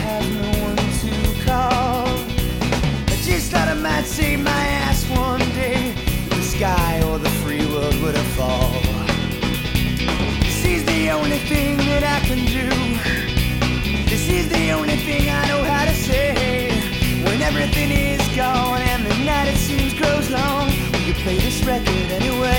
have no one to call. I just thought I might say my